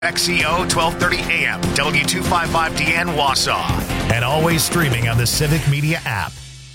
XCO 1230 AM, W255DN Wausau, and always streaming on the Civic Media app.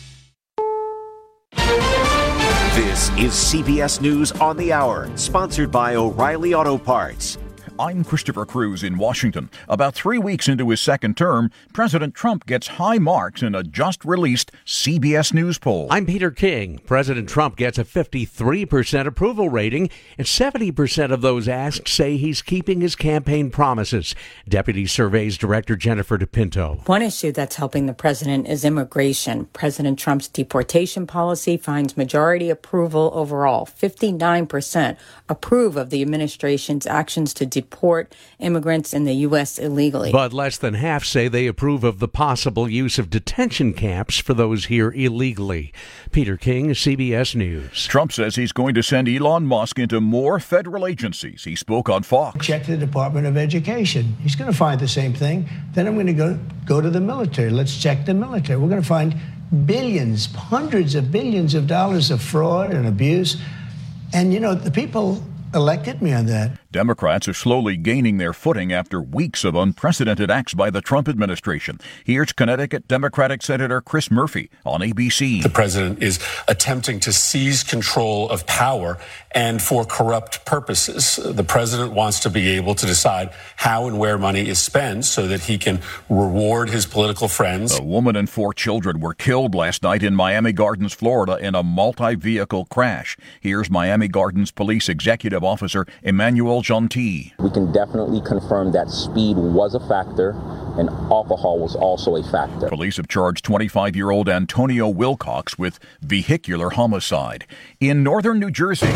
This is CBS News on the Hour, sponsored by O'Reilly Auto Parts. I'm Christopher Cruz in Washington. About 3 weeks into his second term, President Trump gets high marks in a just-released CBS News poll. I'm Peter King. President Trump gets a 53% approval rating, and 70% of those asked say he's keeping his campaign promises. Deputy Surveys Director Jennifer DePinto. One issue that's helping the president is immigration. President Trump's deportation policy finds majority approval overall. 59% approve of the administration's actions to deport immigrants in the U.S. illegally. But less than half say they approve of the possible use of detention camps for those here illegally. Peter King, CBS News. Trump says he's going to send Elon Musk into more federal agencies. He spoke on Fox. Check the Department of Education. He's going to find the same thing. Then I'm going to go to the military. Let's check the military. We're going to find billions, hundreds of billions of dollars of fraud and abuse. And, you know, the people elected me on that. Democrats are slowly gaining their footing after weeks of unprecedented acts by the Trump administration. Here's Connecticut Democratic Senator Chris Murphy on ABC. The president is attempting to seize control of power and for corrupt purposes. The president wants to be able to decide how and where money is spent so that he can reward his political friends. A woman and 4 children were killed last night in Miami Gardens, Florida, in a multi-vehicle crash. Here's Miami Gardens Police Executive Officer Emmanuel Gentil. We can definitely confirm that speed was a factor and alcohol was also a factor. Police have charged 25-year-old Antonio Wilcox with vehicular homicide. In northern New Jersey,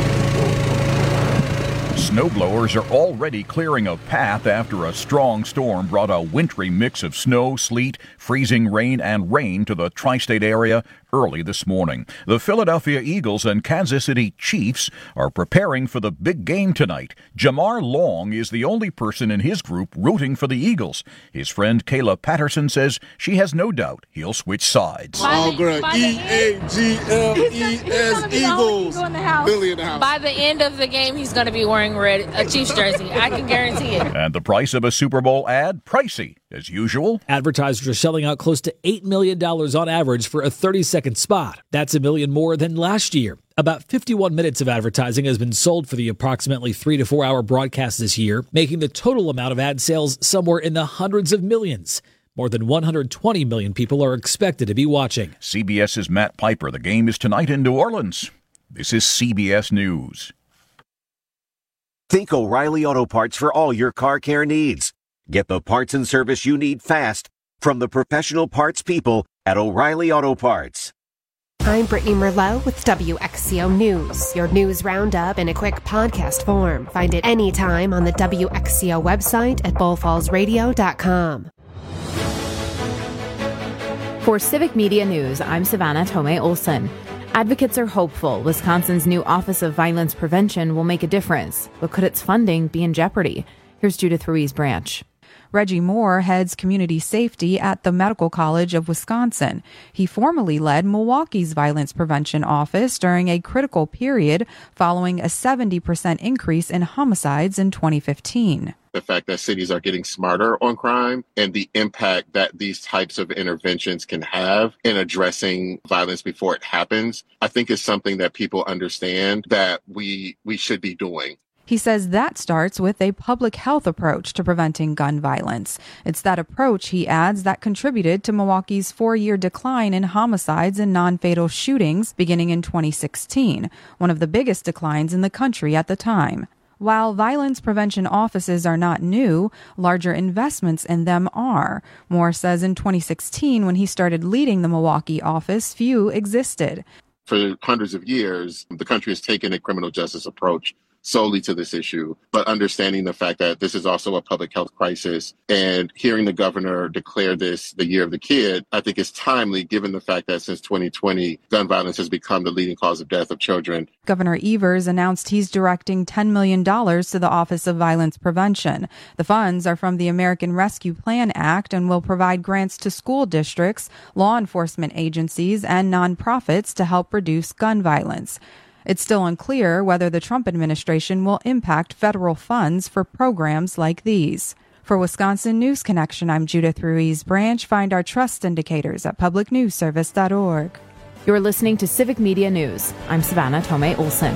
snowblowers are already clearing a path after a strong storm brought a wintry mix of snow, sleet, freezing rain, and rain to the tri-state area early this morning. The Philadelphia Eagles and Kansas City Chiefs are preparing for the big game tonight. Jamar Long is the only person in his group rooting for the Eagles. His friend Kayla Patterson says she has no doubt he'll switch sides. E-A-G-L-E-S, Eagles. Billy in the house. By the end of the game, he's going to be wearing a Chiefs jersey. I can guarantee it. And the price of a Super Bowl ad? Pricey, as usual. Advertisers are selling out close to $8 million on average for a 30-second spot. That's $1 million more than last year. About 51 minutes of advertising has been sold for the approximately 3 to 4 hour broadcast this year, making the total amount of ad sales somewhere in the hundreds of millions. More than 120 million people are expected to be watching. CBS's Matt Piper. The game is tonight in New Orleans. This is CBS News. Think O'Reilly Auto Parts for all your car care needs. Get the parts and service you need fast from the professional parts people at O'Reilly Auto Parts. I'm Brittany Merlot with WXCO News, your news roundup in a quick podcast form. Find it anytime on the WXCO website at bullfallsradio.com. For Civic Media News, I'm Savannah Tomei Olson. Advocates are hopeful Wisconsin's new Office of Violence Prevention will make a difference, but could its funding be in jeopardy? Here's Judith Ruiz-Branch. Reggie Moore heads community safety at the Medical College of Wisconsin. He formerly led Milwaukee's violence prevention office during a critical period following a 70% increase in homicides in 2015. The fact that cities are getting smarter on crime and the impact that these types of interventions can have in addressing violence before it happens, I think is something that people understand that we should be doing. He says that starts with a public health approach to preventing gun violence. It's that approach, he adds, that contributed to Milwaukee's 4-year decline in homicides and non-fatal shootings beginning in 2016, one of the biggest declines in the country at the time. While violence prevention offices are not new, larger investments in them are. Moore says in 2016, when he started leading the Milwaukee office, few existed. For hundreds of years, the country has taken a criminal justice approach solely to this issue, but understanding the fact that this is also a public health crisis and hearing the governor declare this the year of the kid, I think is timely given the fact that since 2020, gun violence has become the leading cause of death of children. Governor Evers announced he's directing $10 million to the Office of Violence Prevention. The funds are from the American Rescue Plan Act and will provide grants to school districts, law enforcement agencies, and nonprofits to help reduce gun violence. It's still unclear whether the Trump administration will impact federal funds for programs like these. For Wisconsin News Connection, I'm Judith Ruiz Branch. Find our trust indicators at publicnewsservice.org. You're listening to Civic Media News. I'm Savannah Tomei Olson.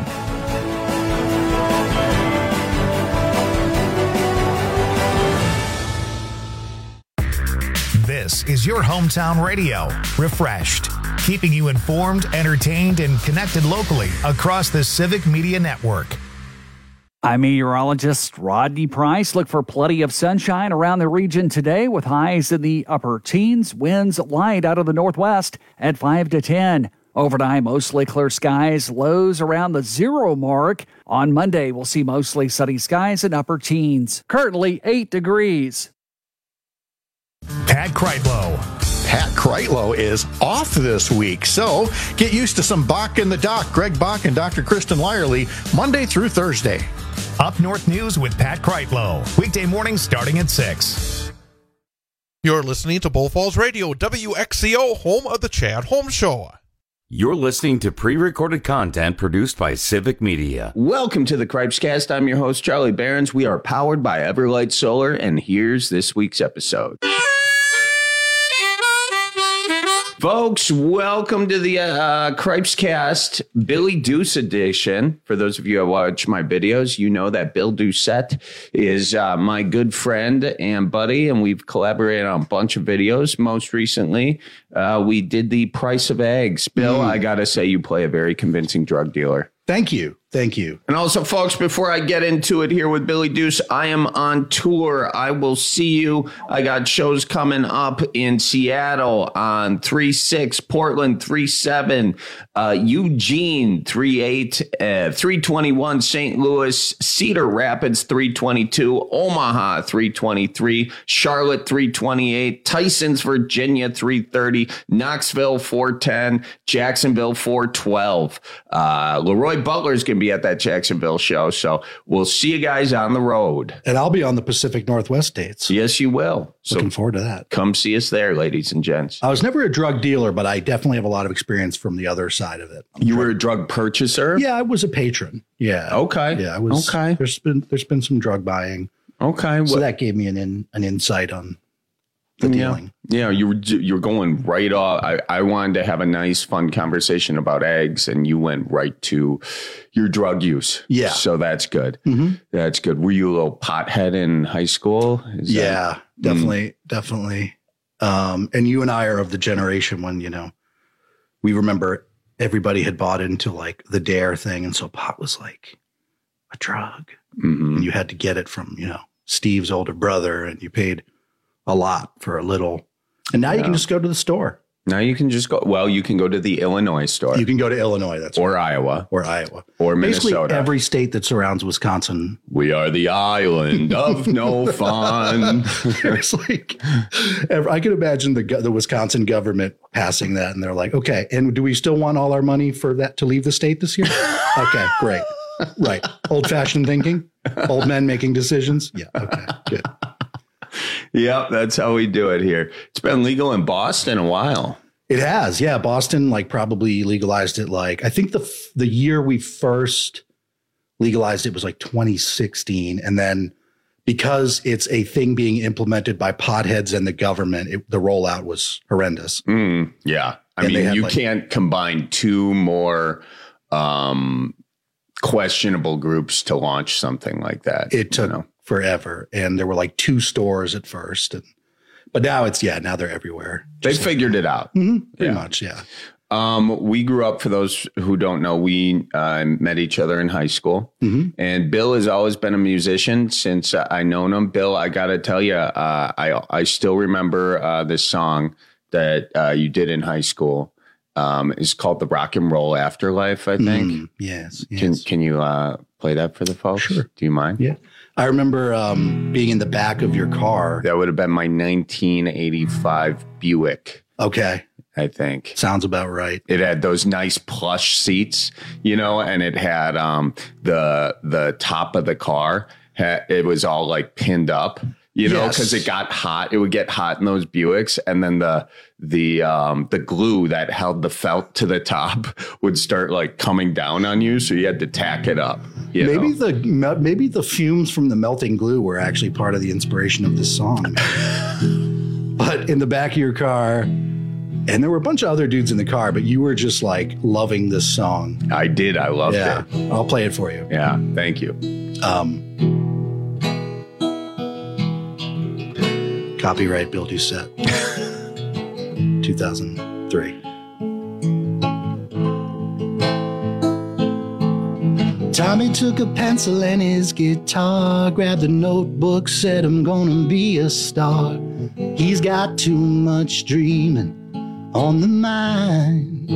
This is your hometown radio, Refreshed, keeping you informed, entertained, and connected locally across the Civic Media Network. I'm meteorologist Rodney Price. Look for plenty of sunshine around the region today with highs in the upper teens, winds light out of the northwest at 5 to 10. Overnight, mostly clear skies, lows around the 0 mark. On Monday, we'll see mostly sunny skies and upper teens. Currently 8 degrees. Pat Kreitlow. Pat Kreitlow is off this week, so get used to some Bach in the Dock. Greg Bach and Dr. Kristen Lyerly, Monday through Thursday. Up North News with Pat Kreitlow. Weekday mornings starting at 6. You're listening to Bull Falls Radio, WXCO, home of the Chad Holmes Show. You're listening to pre-recorded content produced by Civic Media. Welcome to the Cripescast. I'm your host, Charlie Behrens. We are powered by Everlight Solar, and here's this week's episode. Folks, welcome to the Cripescast Billy Deuce edition. For those of you who watch my videos, you know that Bill Doucette is my good friend and buddy, and we've collaborated on a bunch of videos. Most recently, we did the price of eggs. Bill, I got to say, you play a very convincing drug dealer. Thank you. Thank you. And also, folks, before I get into it here with Billy Deuce, I am on tour. I will see you. I got shows coming up in Seattle on 3/6, Portland 3/7, Eugene 3/8, 3/21, St. Louis, Cedar Rapids 3/22, Omaha 3/23, Charlotte 3/28, Tysons, Virginia 3/30, Knoxville 4/10, Jacksonville 4/12. Leroy Butler's going to be at that Jacksonville show, so we'll see you guys on the road. And I'll be on the Pacific Northwest dates. Yes, you will. Looking forward to that. Come see us there, ladies and gents. I was never a drug dealer, but I definitely have a lot of experience from the other side of it. You were a drug purchaser? Yeah, I was a patron. Yeah. Okay. Yeah, I was. Okay. There's been some drug buying. Okay. So that gave me an insight on the dealing. Yeah, you're going right off. I wanted to have a nice, fun conversation about eggs, and you went right to your drug use. Yeah. So that's good. Mm-hmm. That's good. Were you a little pothead in high school? Definitely. And you and I are of the generation when, we remember everybody had bought into like the DARE thing. And so pot was like a drug. Mm-hmm. And you had to get it from, Steve's older brother, and you paid a lot for a little. And now you can just go to the store. Now you can just go. Well, you can go to the Illinois store. You can go to Illinois. That's or right. Iowa. Or Iowa. Or Minnesota. Basically every state that surrounds Wisconsin. We are the island of no fun. It's like, I can imagine the Wisconsin government passing that, and they're like, okay, and do we still want all our money for that to leave the state this year? Okay, great. Right. Old-fashioned thinking. Old men making decisions. Yeah. Okay, good. Yep, that's how we do it here. It's been legal in Boston a while. It has, yeah. Boston probably legalized it I think the year we first legalized it was 2016, and then because it's a thing being implemented by potheads and the government, the rollout was horrendous. Yeah, I mean, you can't combine two more questionable groups to launch something like that. It took forever, and there were 2 stores at first, but now now they're everywhere. They figured it out. Mm-hmm, pretty much, yeah. We grew up, for those who don't know, we met each other in high school, and Bill has always been a musician since I've known him. Bill, I got to tell you, I still remember this song that you did in high school. It's called The Rock and Roll Afterlife, I think. Yes. Can you play that for the folks? Sure. Do you mind? Yeah. I remember being in the back of your car. That would have been my 1985 Buick. Okay. I think. Sounds about right. It had those nice plush seats, and it had the top of the car. It was all pinned up. you know, because it got hot. It would get hot in those Buicks, and then the glue that held the felt to the top would start like coming down on you, so you had to tack it up. Maybe the fumes from the melting glue were actually part of the inspiration of this song. But in the back of your car, and there were a bunch of other dudes in the car, but you were just like loving this song. I did. I loved it. I'll play it for you. Yeah. Thank you. Copyright Bill Doucette. 2003. Tommy took a pencil and his guitar, grabbed a notebook, said, I'm gonna be a star. He's got too much dreaming on the mind.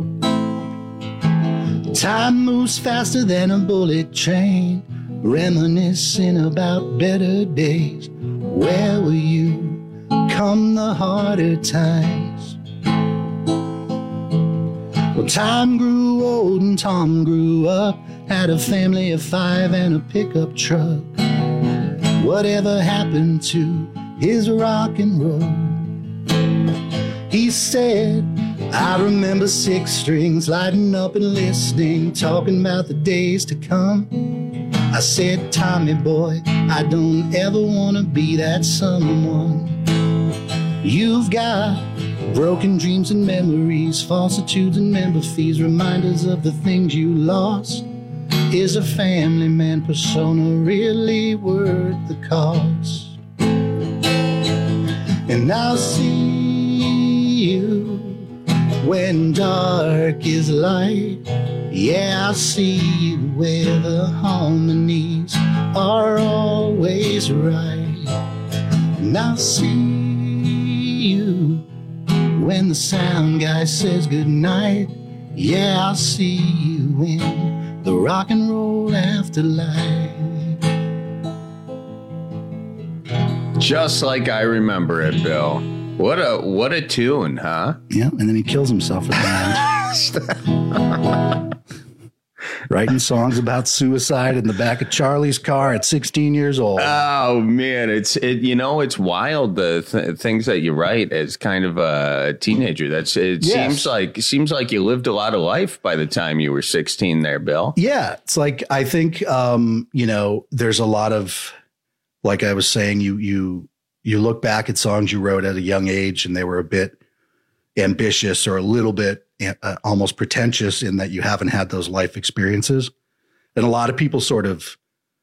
Time moves faster than a bullet train, reminiscing about better days. Where were you come the harder times? Well, time grew old and Tom grew up, had a family of 5 and a pickup truck. Whatever happened to his rock and roll? He said, I remember 6 strings lighting up and listening, talking about the days to come. I said, Tommy boy, I don't ever want to be that someone. You've got broken dreams and memories, falsitudes and member fees, reminders of the things you lost. Is a family man persona really worth the cost? And I'll see you when dark is light. Yeah, I'll see you where the harmonies are always right. And I'll see you when the sound guy says goodnight. Yeah, I'll see you in the rock and roll afterlife. Just like I remember it, Bill. What a tune, huh? Yeah, and then he kills himself at the end. Writing songs about suicide in the back of Charlie's car at 16 years old. Oh man, it's wild the things that you write as kind of a teenager. Seems like you lived a lot of life by the time you were 16 there, Bill. Yeah, it's like I think there's a lot of, like I was saying, you look back at songs you wrote at a young age and they were a bit ambitious or a little bit almost pretentious in that you haven't had those life experiences. And a lot of people sort of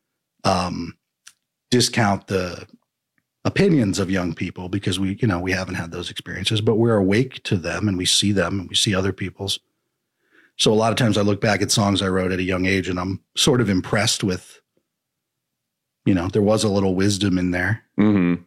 discount the opinions of young people because we haven't had those experiences, but we're awake to them and we see them and we see other people's. So a lot of times I look back at songs I wrote at a young age and I'm sort of impressed with, there was a little wisdom in there. Mm-hmm.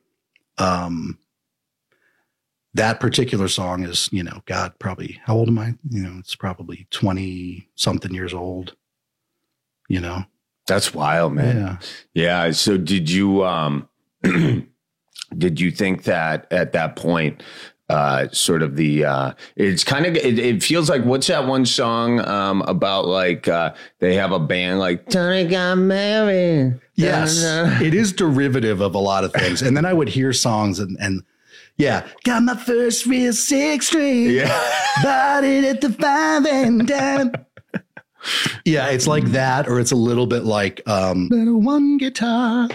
That particular song is, God, probably, how old am I? It's probably 20 something years old, That's wild, man. Yeah. So did you, did you think that at that point, sort of it's kind of, it feels like, what's that one song, about like, they have a band like Tony got married. Yes. It is derivative of a lot of things. And then I would hear songs and yeah, got my first real 6 string. Yeah, bought it at the 5 and dime. Yeah, it's like that, or it's a little bit like one guitar.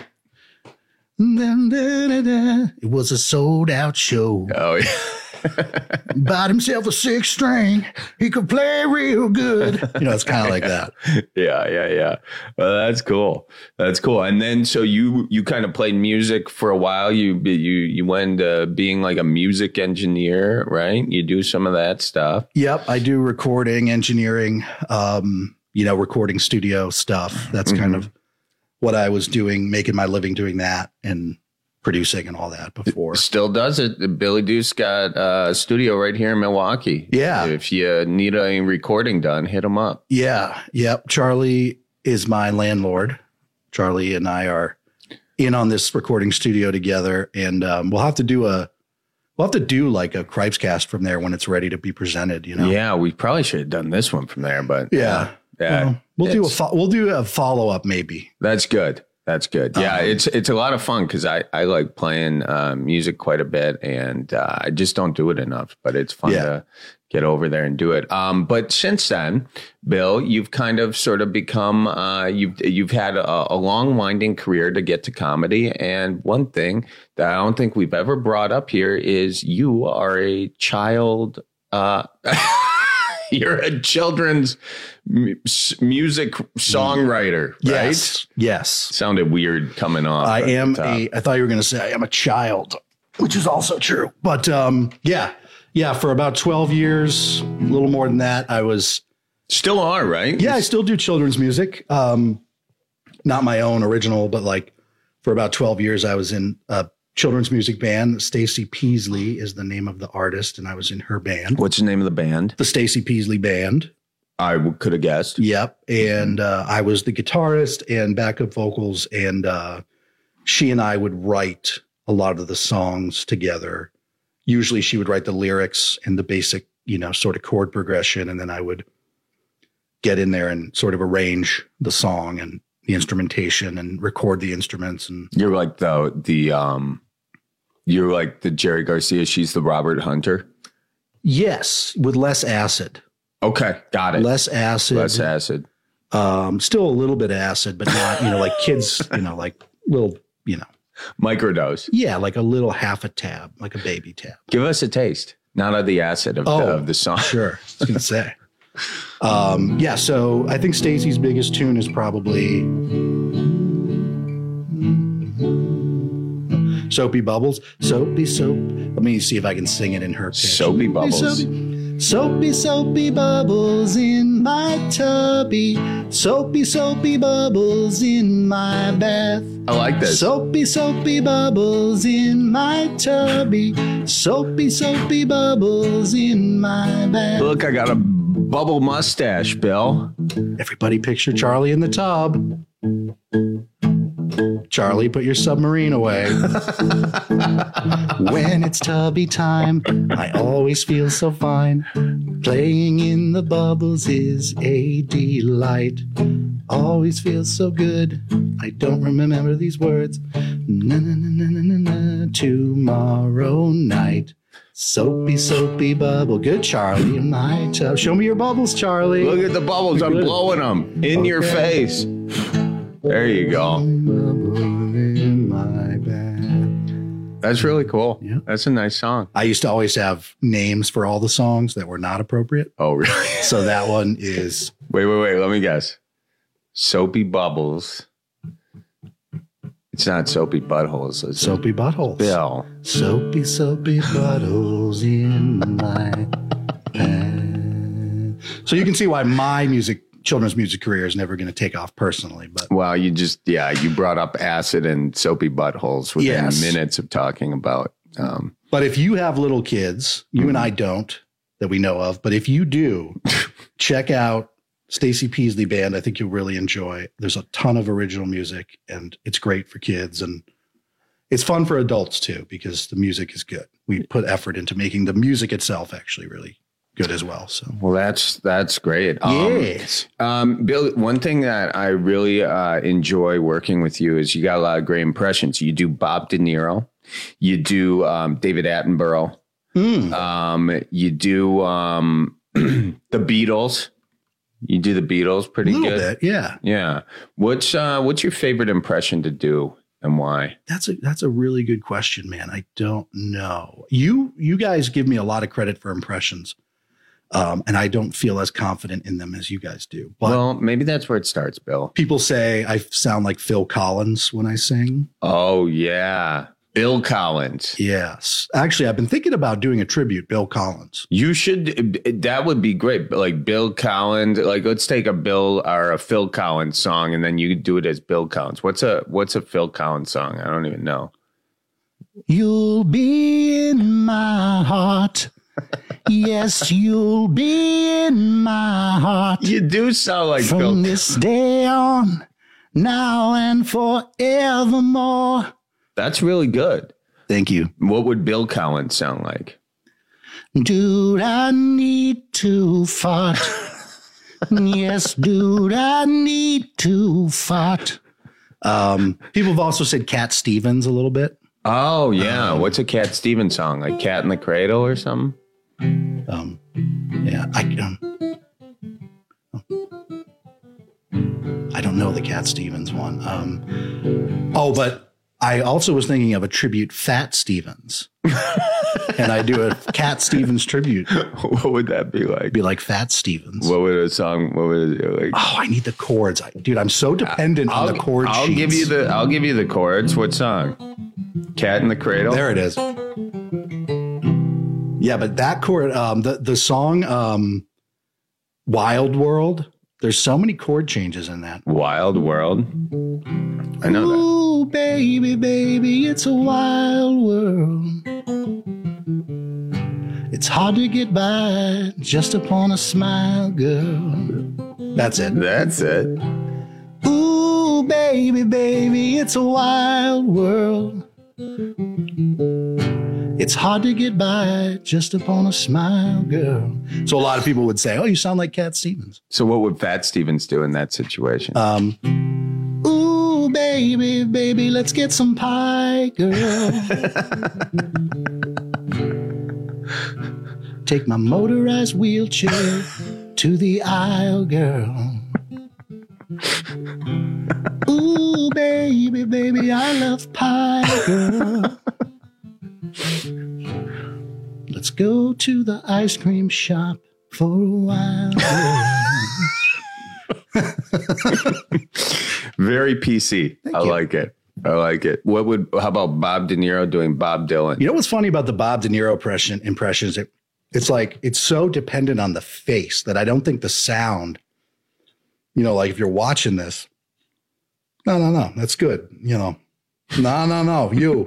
It was a sold out show. Oh yeah. Bought himself a 6 string. He could play real good. It's kind of like that. Yeah. Well, that's cool. And then, so you kind of played music for a while. You went being like a music engineer, right? You do some of that stuff. Yep. I do recording, engineering, recording studio stuff. That's kind of what I was doing, making my living doing that and producing and all that before. Still does it. Billy Deuce got a studio right here in Milwaukee. Yeah. If you need a recording done, hit him up. Yeah. Yep. Charlie is my landlord. Charlie and I are in on this recording studio together, and we'll have to do like a Cripescast from there when it's ready to be presented. Yeah, we probably should have done this one from there, but yeah. Well, we'll do a follow up maybe. That's good. That's good. Yeah, it's a lot of fun because I like playing music quite a bit, and I just don't do it enough. But it's fun to get over there and do it. But since then, Bill, you've kind of sort of become you've had a long, winding career to get to comedy. And one thing that I don't think we've ever brought up here is you are a child. You're a children's music songwriter, right? Yes. Sounded weird coming off. I thought you were going to say I am a child, which is also true. But yeah, for about 12 years, a little more than that, I was. Still are, right? Yeah, I still do children's music. Not my own original, but like for about 12 years, I was in a children's music band. Stacey Peasley is the name of the artist, and I was in her band. What's the name of the band? The Stacey Peasley Band. I could have guessed. Yep. And I was the guitarist and backup vocals, and she and I would write a lot of the songs together. Usually she would write the lyrics and the basic, sort of chord progression, and then I would get in there and sort of arrange the song and the instrumentation and record the instruments. And you're like you're like the Jerry Garcia. She's the Robert Hunter. Yes, with less acid. Okay, got it. Less acid. Still a little bit of acid, but not like kids. Like little. Microdose. Yeah, like a little half a tab, like a baby tab. Give us a taste. Not of the acid of the song. Sure, I was gonna say. Yeah, so I think Stacey's biggest tune is probably Soapy Bubbles. Soapy soap. Let me see if I can sing it in her pitch. Soapy Bubbles. Soapy, soapy bubbles in my tubby. Soapy, soapy bubbles in my bath. I like this. Soapy, soapy bubbles in my tubby. Soapy, soapy bubbles in my bath. Look, I got a bubble mustache, Bill. Everybody picture Charlie in the tub. Charlie, put your submarine away. When it's tubby time, I always feel so fine. Playing in the bubbles is a delight. Always feels so good. I don't remember these words. Na na na na na na. Tomorrow night. Soapy, soapy bubble. Good, Charlie, in my tub. Show me your bubbles, Charlie. Look at the bubbles. I'm blowing them in your face. There you go. That's really cool. Yeah. That's a nice song. I used to always have names for all the songs that were not appropriate. Oh, really? So that one is... Wait. Let me guess. Soapy Bubbles. It's not Soapy Buttholes. It's Soapy Buttholes. Bill. Soapy, soapy buttholes in my bed. So you can see why my children's music career is never going to take off personally. But well, you brought up acid and soapy buttholes within minutes of talking about. But if you have little kids, you and I don't that we know of, but if you do, check out Stacey Peasley Band. I think you'll really enjoy. There's a ton of original music, and it's great for kids, and it's fun for adults too because the music is good. We put effort into making the music itself actually really good as well. So well, that's great. Yes. Bill, one thing that I really enjoy working with you is you got a lot of great impressions. You do Bob De Niro, you do David Attenborough, you do the Beatles. You do the Beatles pretty good. A little bit, yeah. Yeah. What's your favorite impression to do and why? That's a really good question, man. I don't know. You guys give me a lot of credit for impressions. And I don't feel as confident in them as you guys do. But well, maybe that's where it starts, Bill. People say I sound like Phil Collins when I sing. Oh, yeah. Bill Collins. Yes. Actually, I've been thinking about doing a tribute, Bill Collins. You should. That would be great. Like Bill Collins. Like let's take a Bill or a Phil Collins song and then you do it as Bill Collins. What's a Phil Collins song? I don't even know. You'll be in my heart. Yes, you'll be in my heart. You do sound like Phil. From this day on, now and forevermore. That's really good. Thank you. What would Bill Collins sound like? Dude, I need to fart. Yes, dude, I need to fart. People have also said Cat Stevens a little bit. Oh, yeah. What's a Cat Stevens song? Like Cat in the Cradle or something? Yeah. I don't know the Cat Stevens one. But I also was thinking of a tribute Fat Stevens. And I do a Cat Stevens tribute. What would that be like? Be like Fat Stevens. What would a song? What would it like? Oh, I need the chords, dude. I'm so dependent on the chord sheets. I'll give you the chords. What song? Cat in the Cradle. There it is. Yeah, but that chord, the song, Wild World. There's so many chord changes in that. Wild World. I know that. Ooh, baby, baby, it's a wild world. It's hard to get by just upon a smile, girl. That's it. That's it. Ooh, baby, baby, it's a wild world. It's hard to get by just upon a smile, girl. So a lot of people would say, oh, you sound like Cat Stevens. So what would Fat Stevens do in that situation? Ooh, baby, baby, let's get some pie, girl. Take my motorized wheelchair to the aisle, girl. Ooh, baby, baby, I love pie, girl. Let's go to the ice cream shop for a while. Very PC. I like it. I like it. How about Bob De Niro doing Bob Dylan? You know what's funny about the Bob De Niro impressions? It's like, it's so dependent on the face that I don't think the sound, like if you're watching this, no, that's good. No, you.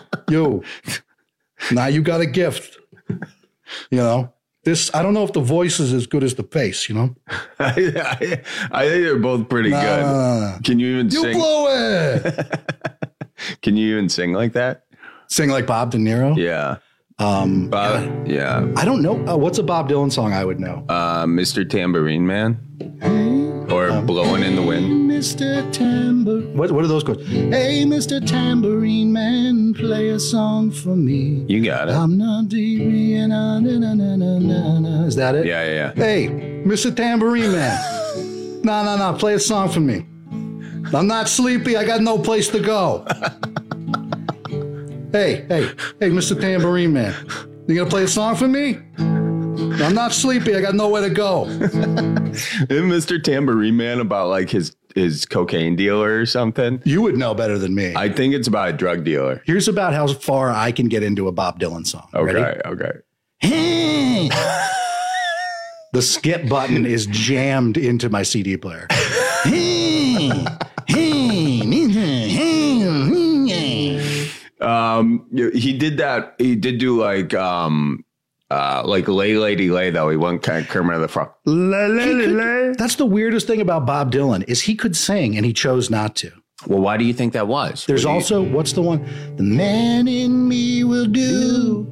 Now you got a gift. This, I don't know if the voice is as good as the face, I think they're both pretty good. No. Can you even sing? You blow it. Can you even sing like that? Sing like Bob De Niro? Yeah. Yeah. I don't know. What's a Bob Dylan song I would know? Mr. Tambourine Man. Or Blowing in the Wind. Mr. Tambourine. What are those chords? Hey, Mr. Tambourine Man, play a song for me. You got it. I'm not deep and na. Is that it? Yeah. Hey, Mr. Tambourine Man. No. Play a song for me. I'm not sleepy. I got no place to go. Hey, Mr. Tambourine Man. You gonna play a song for me? I'm not sleepy. I got nowhere to go. Isn't Mr. Tambourine Man about like his cocaine dealer or something? You would know better than me. I think it's about a drug dealer. Here's about how far I can get into a Bob Dylan song. Okay. Hey. The skip button is jammed into my CD player. He did that. He did do like Lay Lady Lay, though. He went kind of Kermit of the Frog. That's the weirdest thing about Bob Dylan is he could sing and he chose not to. Well, why do you think that was? There's also, what's the one? The man in me will do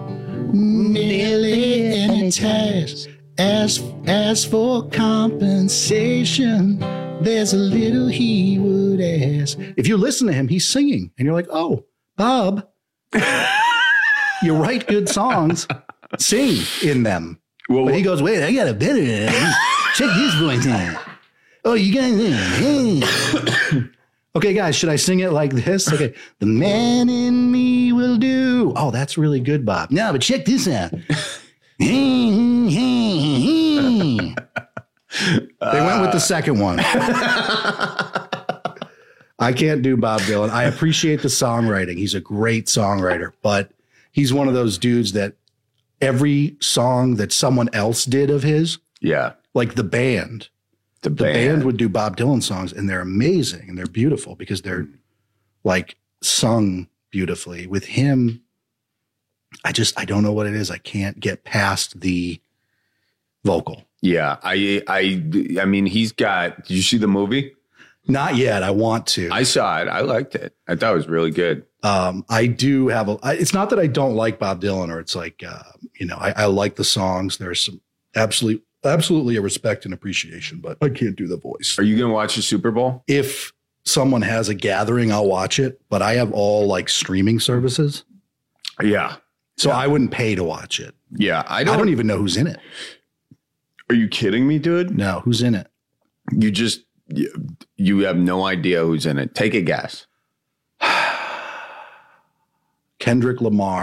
nearly any task. As for compensation, there's a little he would ask. If you listen to him, he's singing and you're like, oh, Bob, you write good songs, sing in them. Well, but he goes, wait, I got a better. Check this voice out. Oh, you got Okay, guys, should I sing it like this? Okay. The man in me will do. Oh, that's really good, Bob. No, but check this out. They went with the second one. I can't do Bob Dylan. I appreciate the songwriting. He's a great songwriter, but he's one of those dudes that every song that someone else did of his, like the band would do Bob Dylan songs, and they're amazing and they're beautiful because they're like sung beautifully. With him, I don't know what it is. I can't get past the vocal. Yeah, I mean, he's got. Did you see the movie? Not yet. I want to. I saw it. I liked it. I thought it was really good. I do have it's not that I don't like Bob Dylan, or it's like, I like the songs. There's some absolutely a respect and appreciation, but I can't do the voice. Are you going to watch the Super Bowl? If someone has a gathering, I'll watch it, but I have all like streaming services. Yeah. So I wouldn't pay to watch it. Yeah. I don't even know who's in it. Are you kidding me, dude? No, who's in it? You have no idea who's in it. Take a guess. Kendrick Lamar.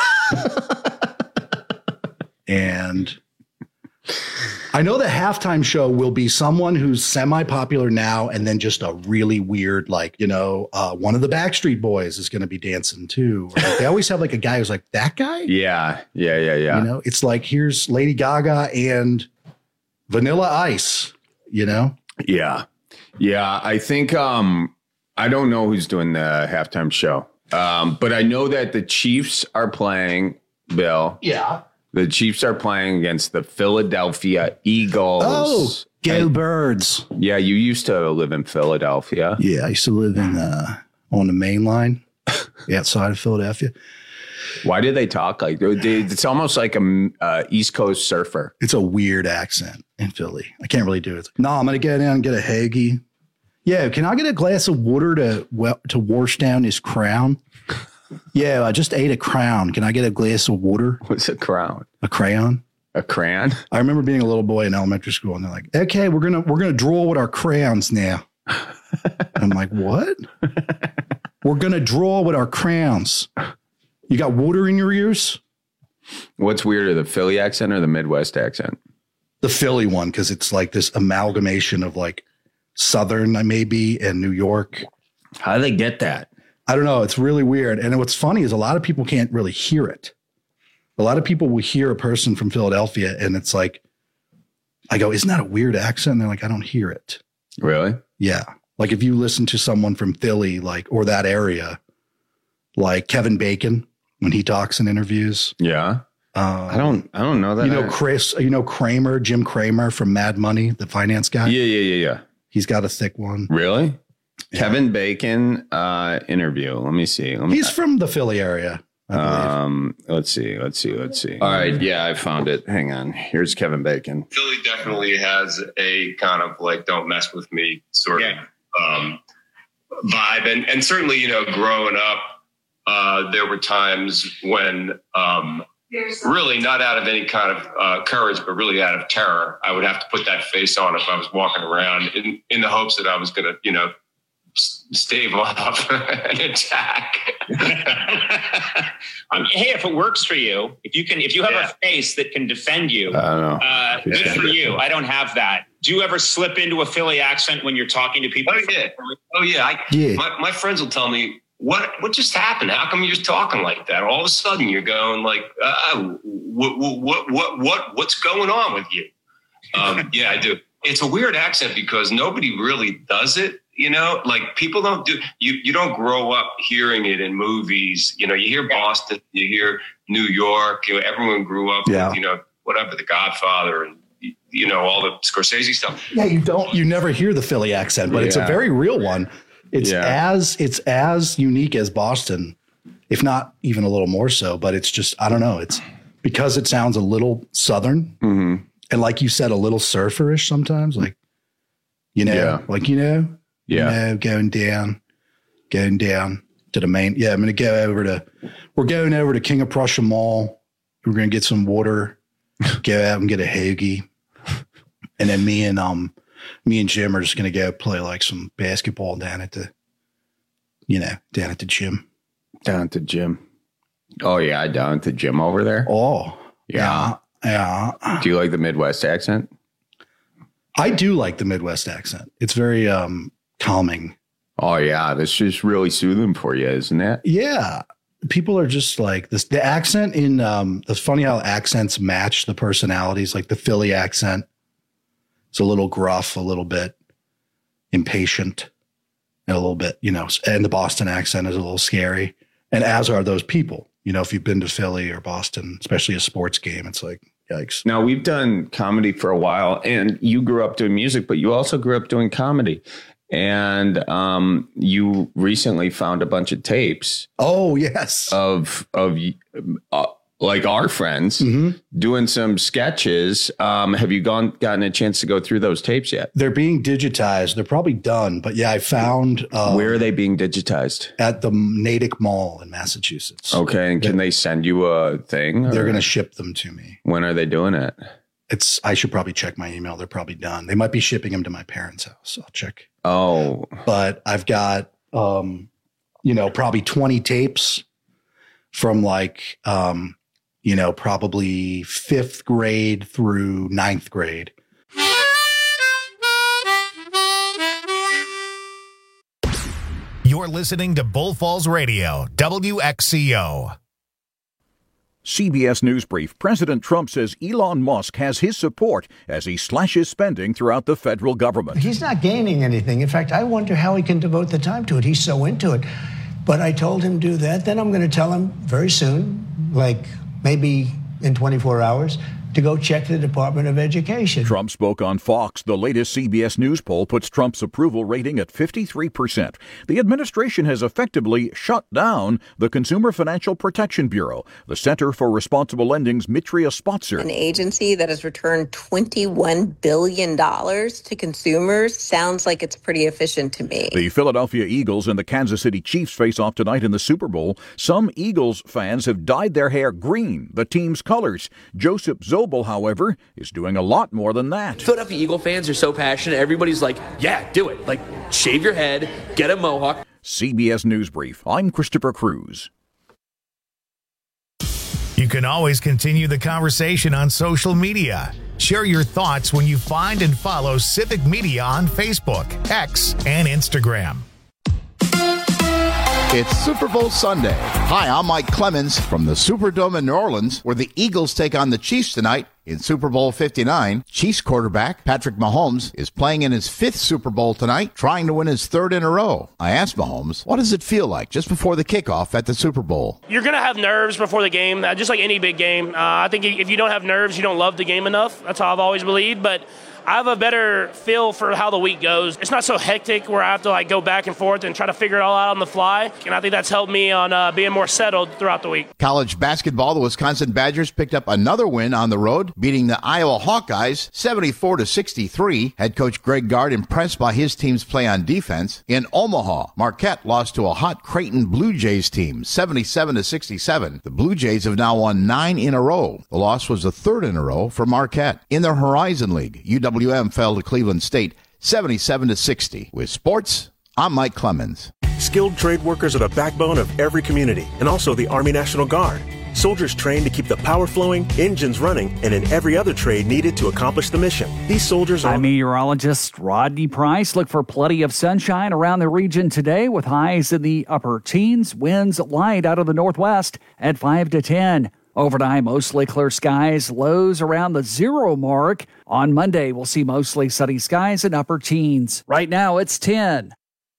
And I know the halftime show will be someone who's semi-popular now and then just a really weird, like, one of the Backstreet Boys is going to be dancing too. Or like, they always have like a guy who's like, that guy? Yeah. It's like, here's Lady Gaga and Vanilla Ice, Yeah. I think, I don't know who's doing the halftime show. But I know that the Chiefs are playing, Bill. Yeah. The Chiefs are playing against the Philadelphia Eagles. Oh, go Birds. Yeah, you used to live in Philadelphia. Yeah, I used to live on the main line outside of Philadelphia. Why do they talk like it's almost like a East Coast surfer? It's a weird accent in Philly. I can't really do it. No, I'm going to go down and get a hoagie. Yeah, can I get a glass of water to wash down this crown? Yeah, I just ate a crown. Can I get a glass of water? What's a crown? A crayon. A crayon? I remember being a little boy in elementary school, and they're like, "Okay, we're gonna draw with our crayons now." I'm like, "What? We're gonna draw with our crayons." You got water in your ears? What's weirder, the Philly accent or the Midwest accent? The Philly one, because it's like this amalgamation of like Southern, maybe, and New York. How do they get that? I don't know. It's really weird. And what's funny is a lot of people can't really hear it. A lot of people will hear a person from Philadelphia and it's like, I go, isn't that a weird accent? And they're like, I don't hear it. Really? Yeah. Like if you listen to someone from Philly, like, or that area, like Kevin Bacon, when he talks in interviews. Yeah. I don't know that. Kramer, Jim Kramer from Mad Money, the finance guy. Yeah. He's got a thick one. Really? Yeah. Kevin Bacon interview. Let me see. He's from the Philly area. Let's see. All right. Yeah, I found it. Hang on. Here's Kevin Bacon. Philly definitely has a kind of like, don't mess with me sort of vibe. And certainly, growing up, there were times when really not out of any kind of courage, but really out of terror, I would have to put that face on if I was walking around in the hopes that I was going to, stave off an attack. Hey, if it works for you, if you have a face that can defend you, good for you. I don't have that. Do you ever slip into a Philly accent when you're talking to people? Oh yeah. My friends will tell me, what just happened? How come you're just talking like that? All of a sudden you're going like, what's going on with you? Yeah, I do. It's a weird accent because nobody really does it. Like people don't do, you don't grow up hearing it in movies. You hear Boston, you hear New York, everyone grew up with, whatever, The Godfather and, all the Scorsese stuff. Yeah. You never hear the Philly accent, but it's a very real one. It's as unique as Boston, if not even a little more so, but it's just, I don't know. It's because it sounds a little Southern and like you said, a little surferish sometimes, like, going down to the main. Yeah. I'm going to we're going over to King of Prussia Mall. We're going to get some water, go out and get a hoagie. And then me and Jim are just going to go play like some basketball down at the gym. Down at the gym. Oh yeah. Down at the gym over there. Oh yeah. Do you like the Midwest accent? I do like the Midwest accent. It's very, calming. Oh yeah, that's just really soothing for you, isn't it? Yeah, people are just like this. The accent in it's funny how accents match the personalities. Like the Philly accent, it's a little gruff, a little bit impatient, and a little bit, and the Boston accent is a little scary. And as are those people. If you've been to Philly or Boston, especially a sports game, it's like yikes. Now we've done comedy for a while, and you grew up doing music, but you also grew up doing comedy. And you recently found a bunch of tapes. Oh yes, of like our friends, doing some sketches. Have you gotten a chance to go through those tapes yet? They're being digitized. They're probably done. But yeah, I found... where are they being digitized? At the Natick Mall in Massachusetts. Okay. And can they send you a thing? They're going to ship them to me. When are they doing it? I should probably check my email. They're probably done. They might be shipping them to my parents' house. I'll check. Oh. But I've got, probably 20 tapes from like, probably 5th grade through 9th grade. You're listening to Bull Falls Radio, WXCO. CBS News Brief. President Trump says Elon Musk has his support as he slashes spending throughout the federal government. He's not gaining anything. In fact, I wonder how he can devote the time to it. He's so into it. But I told him do that. Then I'm going to tell him very soon, like maybe in 24 hours, to go check the Department of Education. Trump spoke on Fox. The latest CBS News poll puts Trump's approval rating at 53%. The administration has effectively shut down the Consumer Financial Protection Bureau, the Center for Responsible Lending's Mitria Spotzer. An agency that has returned $21 billion to consumers sounds like it's pretty efficient to me. The Philadelphia Eagles and the Kansas City Chiefs face off tonight in the Super Bowl. Some Eagles fans have dyed their hair green, the team's colors. Joseph Zobel, however, is doing a lot more than that. Philadelphia Eagle fans are so passionate. Everybody's like, yeah, do it. Like, shave your head, get a mohawk. CBS News Brief. I'm Christopher Cruz. You can always continue the conversation on social media. Share your thoughts when you find and follow Civic Media on Facebook, X, and Instagram. It's Super Bowl Sunday. Hi, I'm Mike Clemens from the Superdome in New Orleans, where the Eagles take on the Chiefs tonight in Super Bowl 59. Chiefs quarterback Patrick Mahomes is playing in his 5th Super Bowl tonight, trying to win his 3rd in a row. I asked Mahomes, what does it feel like just before the kickoff at the Super Bowl? You're going to have nerves before the game, just like any big game. I think if you don't have nerves, you don't love the game enough. That's how I've always believed, but I have a better feel for how the week goes. It's not so hectic where I have to go back and forth and try to figure it all out on the fly. And I think that's helped me on being more settled throughout the week. College basketball, the Wisconsin Badgers picked up another win on the road, beating the Iowa Hawkeyes 74-63. Head coach Greg Gard impressed by his team's play on defense. In Omaha, Marquette lost to a hot Creighton Blue Jays team 77-67. The Blue Jays have now won 9 in a row. The loss was the 3rd in a row for Marquette. In the Horizon League, UWM fell to Cleveland State 77-60. With sports, I'm Mike Clemens. Skilled trade workers are the backbone of every community and also the Army National Guard. Soldiers trained to keep the power flowing, engines running, and in every other trade needed to accomplish the mission. These soldiers are... I'm meteorologist Rodney Price. Look for plenty of sunshine around the region today with highs in the upper teens, winds light out of the northwest at 5 to 10. Overnight, mostly clear skies, lows around the 0 mark. On Monday, we'll see mostly sunny skies and upper teens. Right now, it's 10.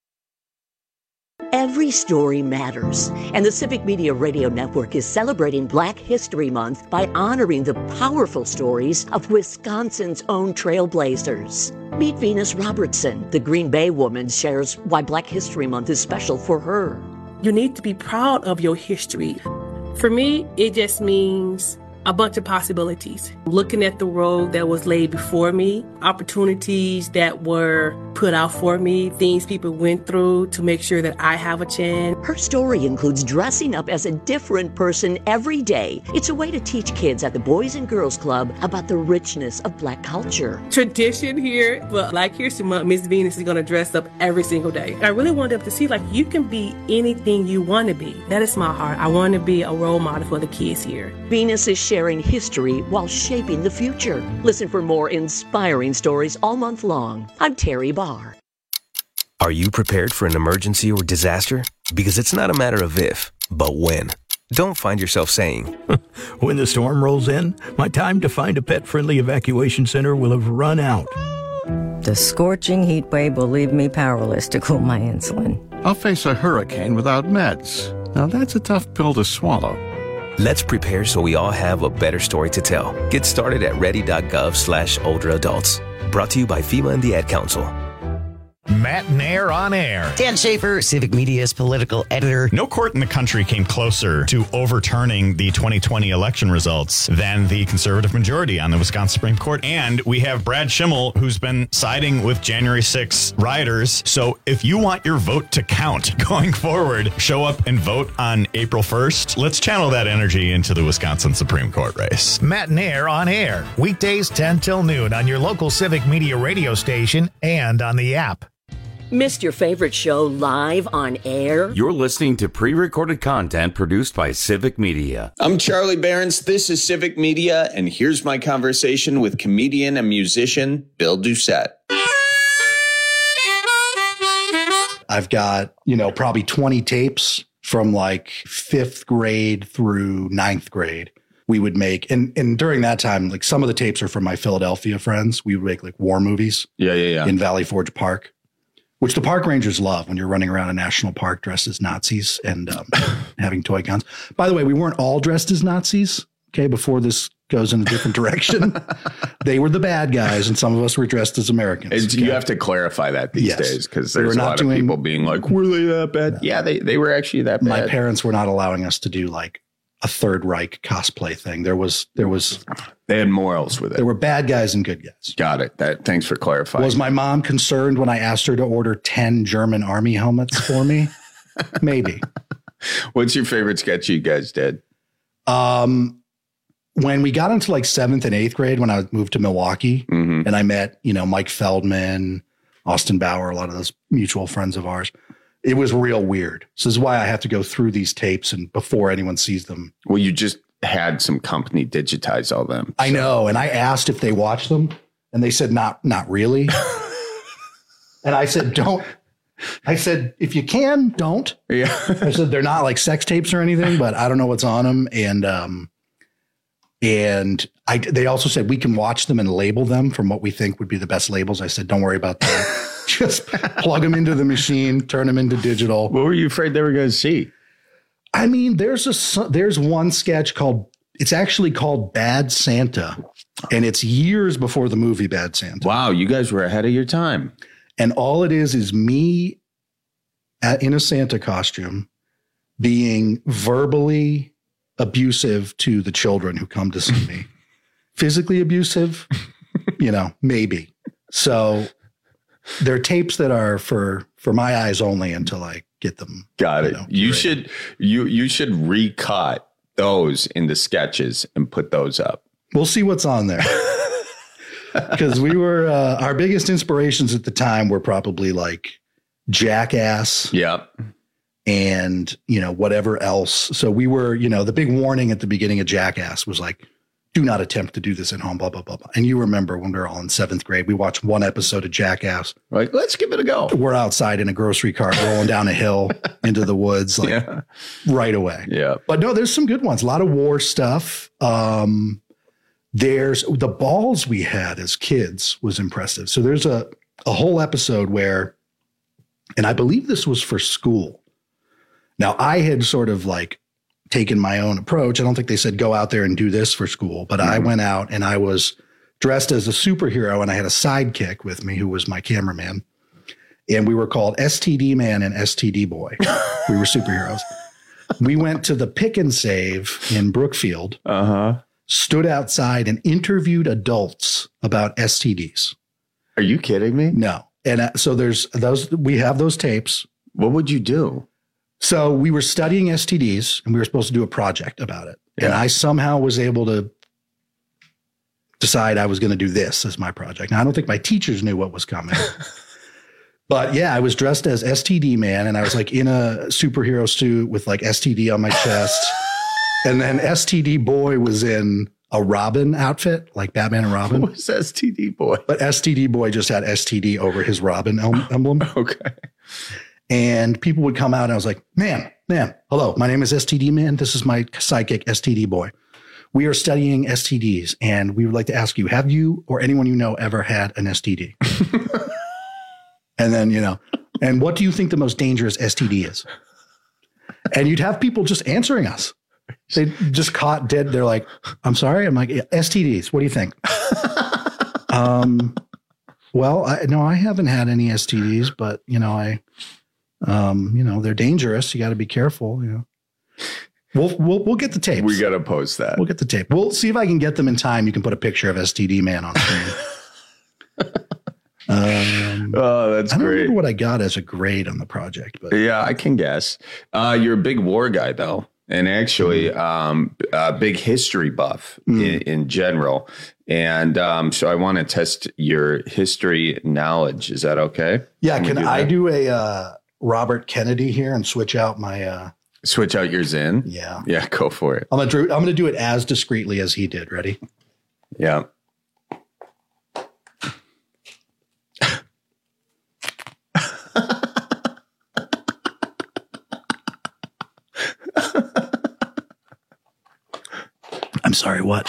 Every story matters, and the Civic Media Radio Network is celebrating Black History Month by honoring the powerful stories of Wisconsin's own trailblazers. Meet Venus Robertson. The Green Bay woman shares why Black History Month is special for her. You need to be proud of your history. For me, it just means a bunch of possibilities. Looking at the road that was laid before me, opportunities that were put out for me, things people went through to make sure that I have a chance. Her story includes dressing up as a different person every day. It's a way to teach kids at the Boys and Girls Club about the richness of Black culture. Tradition here, but Black History Month, Miss Venus is going to dress up every single day. I really wanted them to see, you can be anything you want to be. That is my heart. I want to be a role model for the kids here. Venus is sharing history while shaping the future. Listen for more inspiring stories all month long. I'm Terry Barr. Are you prepared for an emergency or disaster? Because it's not a matter of if, but when. Don't find yourself saying, when the storm rolls in, my time to find a pet-friendly evacuation center will have run out. The scorching heat wave will leave me powerless to cool my insulin. I'll face a hurricane without meds. Now that's a tough pill to swallow. Let's prepare so we all have a better story to tell. Get started at ready.gov/older adults. Brought to you by FEMA and the Ad Council. Matt Nair on Air. Dan Schaefer, Civic Media's political editor. No court in the country came closer to overturning the 2020 election results than the conservative majority on the Wisconsin Supreme Court. And we have Brad Schimmel, who's been siding with January 6 rioters. So if you want your vote to count going forward, show up and vote on April 1st. Let's channel that energy into the Wisconsin Supreme Court race. Matt Nair on Air. Weekdays 10 till noon on your local Civic Media radio station and on the app. Missed your favorite show live on air? You're listening to pre-recorded content produced by Civic Media. I'm Charlie Behrens. This is Civic Media, and here's my conversation with comedian and musician Bill Doucette. I've got, probably 20 tapes from like 5th grade through 9th grade. We would make, and during that time, like some of the tapes are from my Philadelphia friends. We would make like war movies. Yeah. In Valley Forge Park, which the park rangers love when you're running around a national park dressed as Nazis and having toy guns. By the way, we weren't all dressed as Nazis. Okay. Before this goes in a different direction, they were the bad guys and some of us were dressed as Americans. You have to clarify that these days because there's a lot of people being like, were they that bad? No. Yeah, they were actually that bad. My parents were not allowing us to do like a Third Reich cosplay thing. They had morals with it. There were bad guys and good guys. Got it. Thanks for clarifying. Was my mom concerned when I asked her to order 10 German army helmets for me? Maybe. What's your favorite sketch you guys did? When we got into like 7th and 8th grade, when I moved to Milwaukee and I met, Mike Feldman, Austin Bauer, a lot of those mutual friends of ours. It was real weird. So this is why I have to go through these tapes and before anyone sees them. Well, you just had some company digitize all them. So. I know. And I asked if they watched them and they said, not really. And I said, don't. I said, if you can, don't. Yeah. I said, they're not like sex tapes or anything, but I don't know what's on them. And they also said we can watch them and label them from what we think would be the best labels. I said, don't worry about that. Just plug them into the machine, turn them into digital. What were you afraid they were going to see? I mean, there's one sketch it's actually called Bad Santa, and it's years before the movie Bad Santa. Wow, you guys were ahead of your time. And all it is me in a Santa costume being verbally abusive to the children who come to see me. Physically abusive, maybe. So there are tapes that are for my eyes only until I get them. Got it. You should recut those into sketches and put those up. We'll see what's on there. Because we were our biggest inspirations at the time were probably like Jackass. Yep. And, whatever else. So we were, the big warning at the beginning of Jackass was like, do not attempt to do this at home, blah, blah, blah, blah. And you remember when we were all in 7th grade, we watched one episode of Jackass. Like, let's give it a go. We're outside in a grocery cart rolling down a hill into the woods, right away. Yeah. But no, there's some good ones. A lot of war stuff. There's the balls we had as kids was impressive. So there's a whole episode where, and I believe this was for school. Now I had sort of like taken my own approach. I don't think they said go out there and do this for school, but I went out and I was dressed as a superhero and I had a sidekick with me who was my cameraman. And we were called STD Man and STD Boy. We were superheroes. We went to the Pick and Save in Brookfield, stood outside and interviewed adults about STDs. Are you kidding me? No. And so we have those tapes. What would you do? So we were studying STDs and we were supposed to do a project about it. Yeah. And I somehow was able to decide I was going to do this as my project. Now, I don't think my teachers knew what was coming. But yeah, I was dressed as STD Man and I was like in a superhero suit with like STD on my chest. And then STD Boy was in a Robin outfit, like Batman and Robin. What was STD Boy? But STD Boy just had STD over his Robin emblem. Okay. And people would come out and I was like, ma'am, hello, my name is STD Man. This is my sidekick, STD Boy. We are studying STDs and we would like to ask you, have you or anyone you know ever had an STD? And then, and what do you think the most dangerous STD is? And you'd have people just answering us. They just caught dead. They're like, I'm sorry. I'm like, STDs. What do you think? Well, I haven't had any STDs, but they're dangerous. You got to be careful. We'll get the tapes. We got to post that. We'll get the tape. We'll see if I can get them in time. You can put a picture of STD Man on screen. That's I don't great. remember what I got as a grade on the project, but yeah, I can guess. You're a big war guy, though, and actually a big history buff in general. And so I want to test your history knowledge. Is that okay? Yeah. Can I do a Robert Kennedy here and switch out my switch out your Zin? Yeah. Yeah, go for it. I'm gonna do it as discreetly as he did. Ready? Yeah. I'm sorry, what?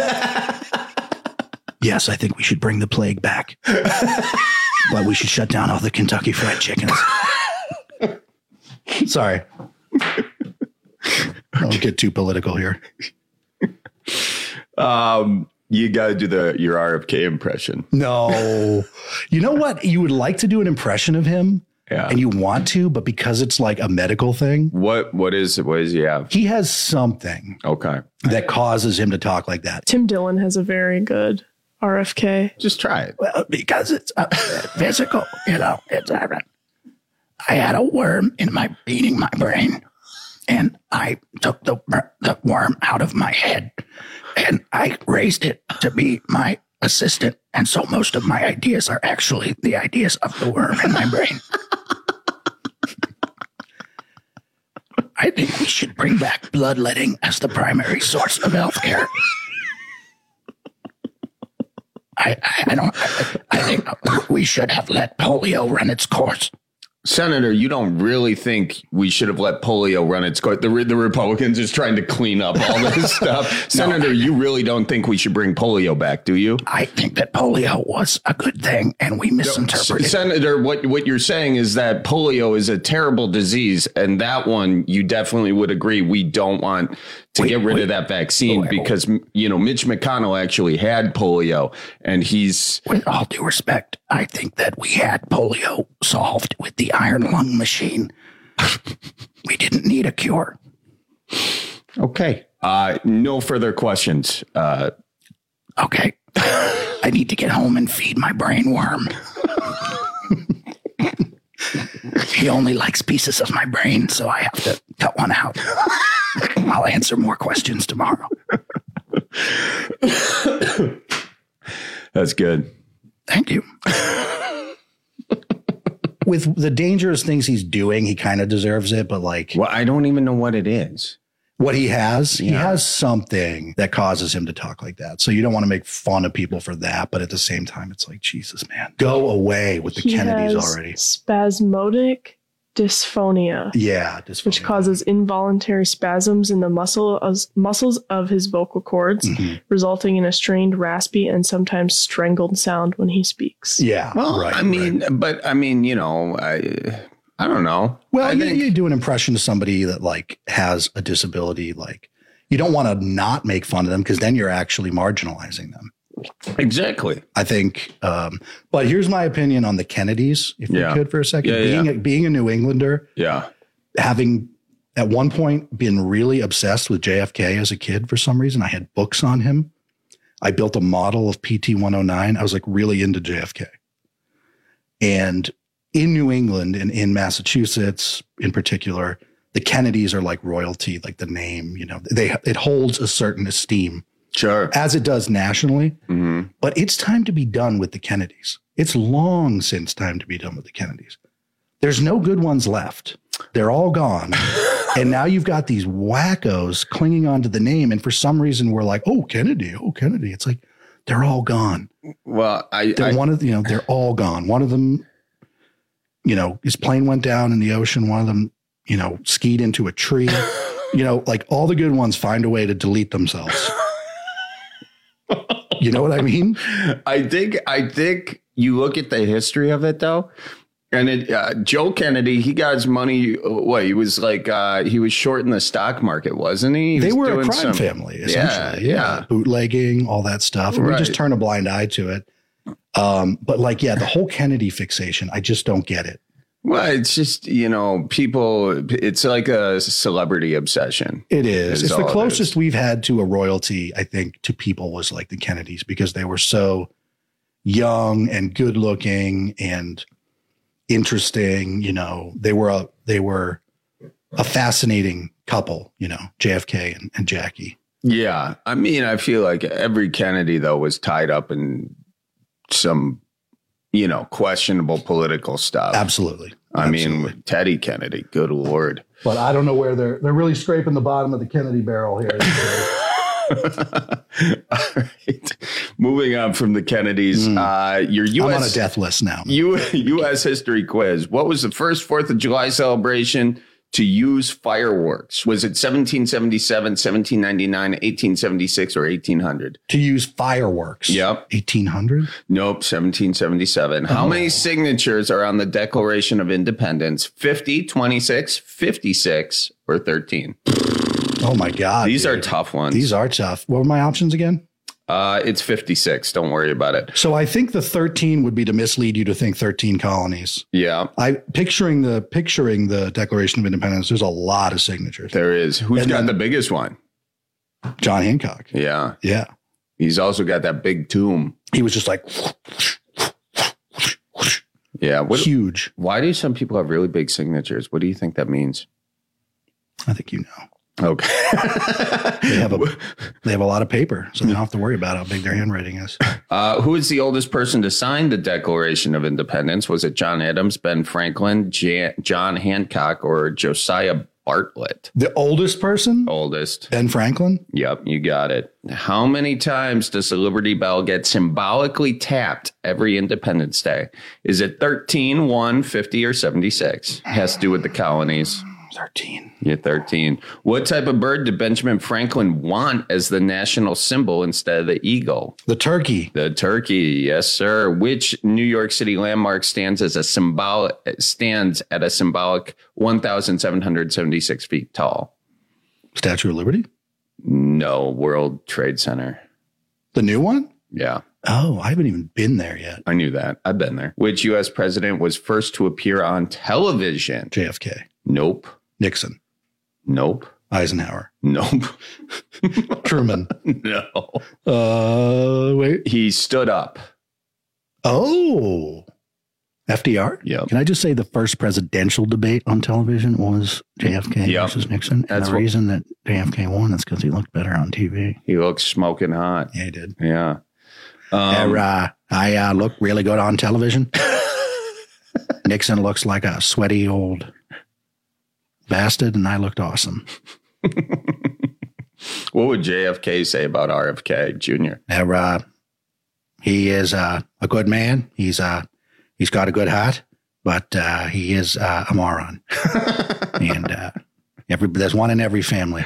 Yes, I think we should bring the plague back. But we should shut down all the Kentucky Fried Chickens. Sorry. Don't get too political here. You got to do your RFK impression. No. You know what? You would like to do an impression of him. Yeah. And you want to, but because it's like a medical thing. What does he have? He has something. Okay. That causes him to talk like that. Tim Dillon has a very good RFK. Just try it. Well, because it's physical, it's I had a worm eating my brain, and I took the worm out of my head, and I raised it to be my assistant. And so most of my ideas are actually the ideas of the worm in my brain. I think we should bring back bloodletting as the primary source of healthcare. I think we should have let polio run its course. Senator, you don't really think we should have let polio run its course? The Republicans is trying to clean up all this stuff. Senator, you really don't think we should bring polio back, do you? I think that polio was a good thing, and we misinterpreted. Senator, what you're saying is that polio is a terrible disease, and that one you definitely would agree we don't want to get rid of that vaccine because, Mitch McConnell actually had polio, and he's... With all due respect, I think that we had polio solved with the iron lung machine. We didn't need a cure. Okay. No further questions. Okay. I need to get home and feed my brain worm. He only likes pieces of my brain, so I have to cut one out. I'll answer more questions tomorrow. That's good. Thank you. With the dangerous things he's doing, he kind of deserves it, but well, I don't even know what it is. What he has, he has something that causes him to talk like that. So you don't want to make fun of people for that, but at the same time, it's like, Jesus, man, go away with the Kennedys already. Spasmodic dysphonia. Yeah, dysphonia. Which causes involuntary spasms in the muscles of his vocal cords, resulting in a strained, raspy, and sometimes strangled sound when he speaks. Yeah, well, right. I mean, I don't know. Well, you do an impression of somebody that has a disability. You don't want to not make fun of them because then you're actually marginalizing them. Exactly. I think. But here's my opinion on the Kennedys, if we could for a second. Being a New Englander, having at one point been really obsessed with JFK as a kid for some reason. I had books on him. I built a model of PT-109. I was really into JFK. And in New England and in Massachusetts in particular, the Kennedys are like royalty, like the name, it holds a certain esteem. Sure. As it does nationally. Mm-hmm. But it's time to be done with the Kennedys. It's long since time to be done with the Kennedys. There's no good ones left. They're all gone. And now you've got these wackos clinging onto the name. And for some reason, we're like, oh, Kennedy. It's like, they're all gone. Well, they're all gone. One of them, his plane went down in the ocean. One of them, skied into a tree. All the good ones find a way to delete themselves. You know what I mean? I think you look at the history of it, though. And Joe Kennedy, he got his money. He was he was short in the stock market, wasn't he? They were a crime family, essentially. Yeah. Bootlegging, all that stuff. And we just turn a blind eye to it. But like, yeah, the whole Kennedy fixation, I just don't get it. Well, it's just, people, it's like a celebrity obsession. It is. It's the closest we've had to a royalty, I think, to people was like the Kennedys, because they were so young and good looking and interesting. They were a fascinating couple, JFK and Jackie. Yeah. I mean, I feel like every Kennedy, though, was tied up in some, questionable political stuff. Absolutely. I mean, with Teddy Kennedy, good Lord. But I don't know where they're really scraping the bottom of the Kennedy barrel here. All right. Moving on from the Kennedys, your U.S. I'm on a death list now. U.S. history quiz. What was the first 4th of July celebration to use fireworks? Was it 1777, 1799, 1876, or 1800? To use fireworks? Yep. 1800? Nope, 1777. How many signatures are on the Declaration of Independence? 50, 26, 56, or 13? Oh, my God. These are tough ones. These are tough. What were my options again? It's 56. Don't worry about it. So I think the 13 would be to mislead you to think 13 colonies. Yeah. Picturing the Declaration of Independence, there's a lot of signatures. There is. Who's got the biggest one? John Hancock. Yeah. Yeah. He's also got that big tomb. He was just like... Yeah. Huge. Why do some people have really big signatures? What do you think that means? I think you know. Okay. They have a lot of paper, so they don't have to worry about how big their handwriting is. Who is the oldest person to sign the Declaration of Independence? Was it John Adams, Ben Franklin, John Hancock, or Josiah Bartlett? The oldest person? Oldest. Ben Franklin? Yep, you got it. How many times does the Liberty Bell get symbolically tapped every Independence Day? Is it 13, 1, 50, or 76? It has to do with the colonies. 13. Yeah, 13. What type of bird did Benjamin Franklin want as the national symbol instead of the eagle? The turkey. The turkey, yes, sir. Which New York City landmark stands at a symbolic 1,776 feet tall? Statue of Liberty? No, World Trade Center. The new one? Yeah. Oh, I haven't even been there yet. I knew that. I've been there. Which U.S. president was first to appear on television? JFK. Nope. Nixon. Nope. Eisenhower. Nope. Truman. No. Wait. He stood up. Oh. FDR? Yeah. Can I just say the first presidential debate on television was JFK versus Nixon? And the reason that JFK won is because he looked better on TV. He looked smoking hot. Yeah, he did. Yeah. I look really good on television. Nixon looks like a sweaty old bastard, and I looked awesome. What would JFK say about RFK Jr.? He is a good man. He's got a good heart, but he is a moron. And there's one in every family.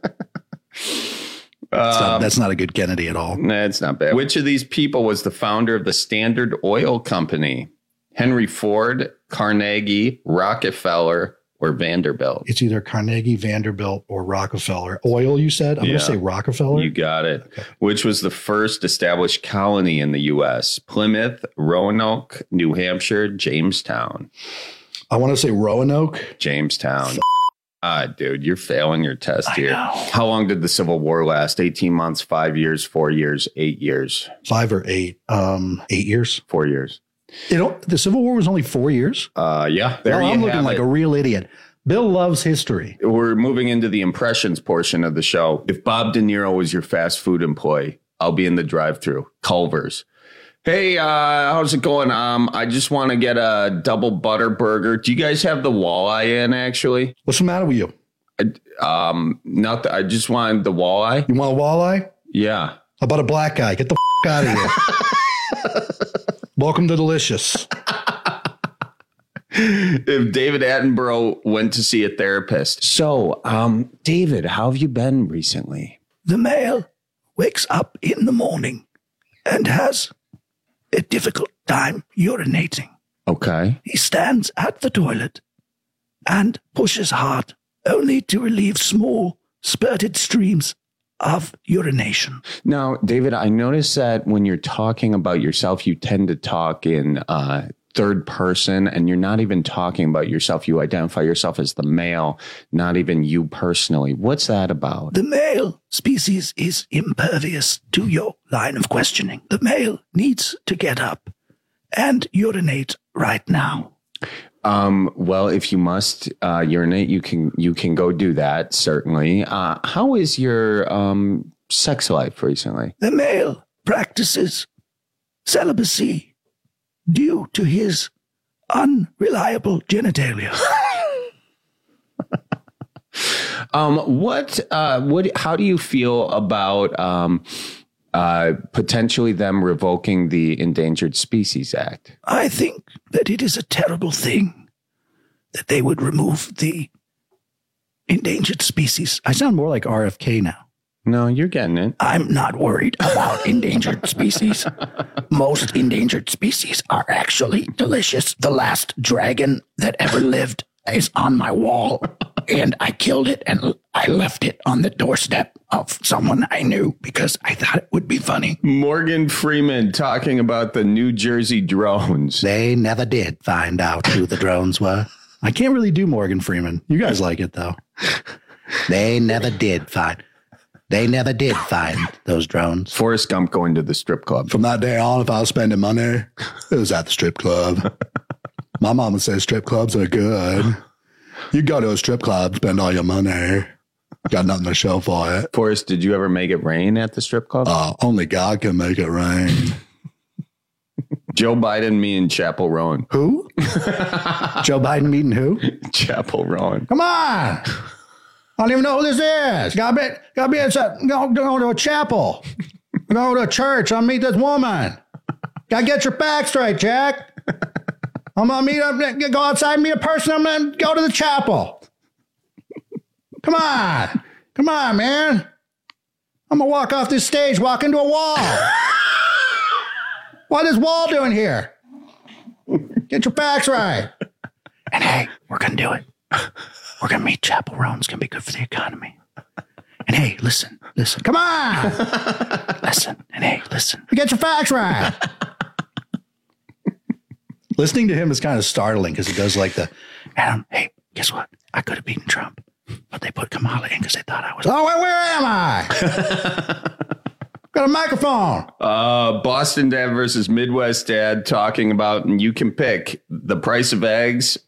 That's not a good Kennedy at all. Nah, it's not bad. Which of these people was the founder of the Standard Oil Company? Henry Ford, Carnegie, Rockefeller, or Vanderbilt? It's either Carnegie, Vanderbilt, or Rockefeller. Oil, you said? I'm going to say Rockefeller. You got it. Okay. Which was the first established colony in the U.S.? Plymouth, Roanoke, New Hampshire, Jamestown. I want to say Roanoke. Jamestown. Dude, you're failing your test here. I know. How long did the Civil War last? 18 months, 5 years, 4 years, 8 years? 5 or 8? 8 years. 4 years. The Civil War was only 4 years? Yeah. I'm looking like a real idiot. Bill loves history. We're moving into the impressions portion of the show. If Bob De Niro was your fast food employee, I'll be in the drive-thru. Culver's. Hey, how's it going? I just want to get a double butter burger. Do you guys have the walleye in, actually? What's the matter with you? I just wanted the walleye. You want a walleye? Yeah. How about a black guy? Get the out of here. Welcome to Delicious. If David Attenborough went to see a therapist. So, David, how have you been recently? The male wakes up in the morning and has a difficult time urinating. Okay. He stands at the toilet and pushes hard, only to relieve small, spurted streams of urination. Now, David, I noticed that when you're talking about yourself, you tend to talk in third person, and you're not even talking about yourself. You identify yourself as the male, not even you personally. What's that about? The male species is impervious to your line of questioning. The male needs to get up and urinate right now. Well, if you must urinate, you can go do that, certainly. How is your sex life recently? The male practices celibacy due to his unreliable genitalia. How do you feel about potentially them revoking the Endangered Species Act? I think that it is a terrible thing that they would remove the endangered species. I sound more like RFK now. No, you're getting it. I'm not worried about endangered species. Most endangered species are actually delicious. The last dragon that ever lived is on my wall, and I killed it and I left it on the doorstep of someone I knew because I thought it would be funny. Morgan Freeman talking about the New Jersey drones. They never did find out who the drones were. I can't really do Morgan Freeman. You guys like it, though. They never did find those drones. Forrest Gump going to the strip club. From that day on, if I was spending money, it was at the strip club. My mama says strip clubs are good. You go to a strip club, spend all your money. Got nothing to show for it. Forrest, did you ever make it rain at the strip club? Only God can make it rain. Joe Biden meeting Chappell Roan. Who? Joe Biden meeting who? Chappell Roan. Come on. I don't even know who this is. Gotta be go to a chapel. Go to a church. I'll meet this woman. Gotta get your facts straight, Jack. I'm gonna go outside and meet a person. I'm gonna go to the chapel. Come on, man. I'm gonna walk off this stage, walk into a wall. What is Wall doing here? Get your facts right. And hey, we're gonna do it. We're going to meet Chappell Roan. It's going to be good for the economy. And hey, listen. Come on. Listen. And hey, listen. Get your facts right. Listening to him is kind of startling because he does like Adam, hey, guess what? I could have beaten Trump, but they put Kamala in because they thought I was. Oh, where am I? Got a microphone. Boston Dad versus Midwest Dad talking about, and you can pick the price of eggs,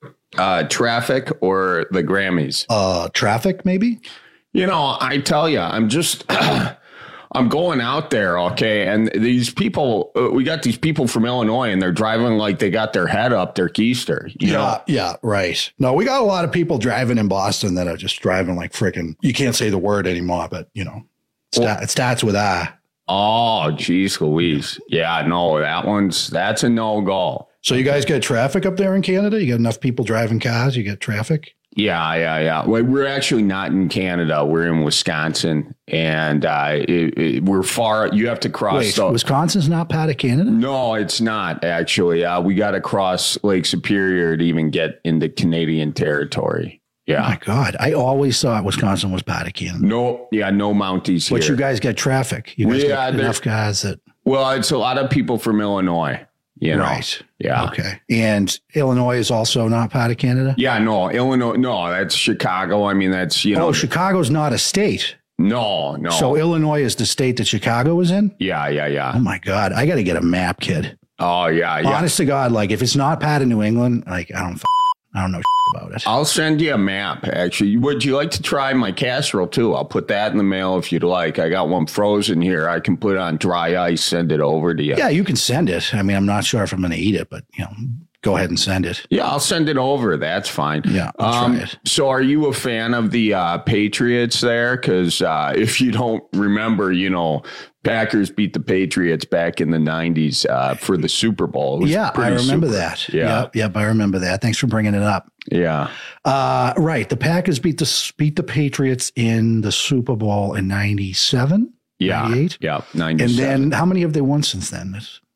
traffic, or the Grammys. Traffic, maybe? You know, I tell you, I'm just, I'm going out there, okay? And these people, we got these people from Illinois, and they're driving like they got their head up their keister. You know? Yeah, right. No, we got a lot of people driving in Boston that are just driving like freaking, you can't say the word anymore, but, you know, it starts with I. Oh, geez, Louise. Yeah, no, that's a no-go. So you guys get traffic up there in Canada? You got enough people driving cars? You get traffic? Yeah. Well, we're actually not in Canada. We're in Wisconsin, and we're far. You have to cross. Wait, Wisconsin's not part of Canada? No, it's not, actually. We got to cross Lake Superior to even get into Canadian territory. Yeah. Oh, my God. I always thought Wisconsin was part of Canada. No Mounties here. But you guys get traffic. You guys get enough guys that... Well, it's a lot of people from Illinois. You know? Right. Yeah. Okay. And Illinois is also not part of Canada? Yeah, no. Illinois, no, that's Chicago. I mean, that's, you know. Oh, Chicago's not a state. No. So Illinois is the state that Chicago is in? Yeah. Oh, my God. I got to get a map, kid. Oh, yeah. Honest to God, like, if it's not part of New England, like, I don't know about it. I'll send you a map, actually. Would you like to try my casserole, too? I'll put that in the mail if you'd like. I got one frozen here. I can put it on dry ice, send it over to you. Yeah, you can send it. I mean, I'm not sure if I'm going to eat it, but, you know, go ahead and send it. Yeah, I'll send it over. That's fine. Yeah, I'll try it. So are you a fan of the Patriots there? Because if you don't remember, you know, Packers beat the Patriots back in the 90s for the Super Bowl. Yeah, I remember that. Yeah. Yep, I remember that. Thanks for bringing it up. Yeah. Right. The Packers beat the Patriots in the Super Bowl in 97? Yeah. 98? Yeah, 97. And then how many have they won since then?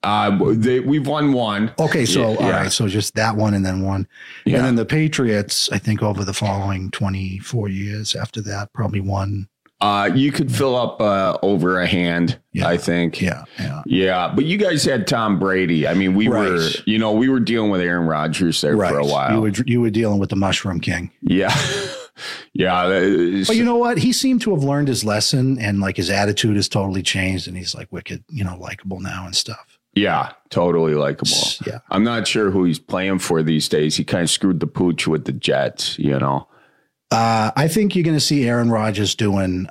We've won one. Okay, so all right, so just that one and then one. Yeah. And then the Patriots, I think over the following 24 years after that, probably won You could fill up over a hand, I think. Yeah. But you guys had Tom Brady. I mean, we were dealing with Aaron Rodgers there for a while. You were dealing with the Mushroom King. Yeah. Yeah. But you know what? He seemed to have learned his lesson, and like his attitude has totally changed, and he's like wicked, likable now and stuff. Yeah, totally likable. Yeah. I'm not sure who he's playing for these days. He kind of screwed the pooch with the Jets, I think you're going to see Aaron Rodgers doing